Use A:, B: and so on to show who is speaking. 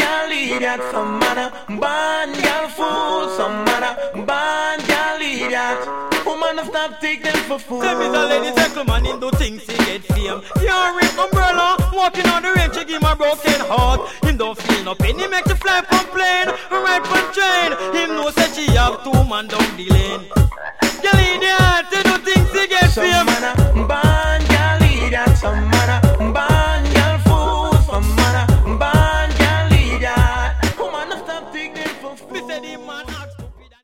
A: girl idiot, some man a bad girl fool, some man a bad girl idiot. Woman stop take them for fool.
B: Them is a lady gentleman in do things he get fame. Can't rip umbrella, walking on the range, she give him a broken heart. Him don't feel no pain, he make the fly from plane, right from train. Him know say she have two man down the lane. Girl idiot, they do things he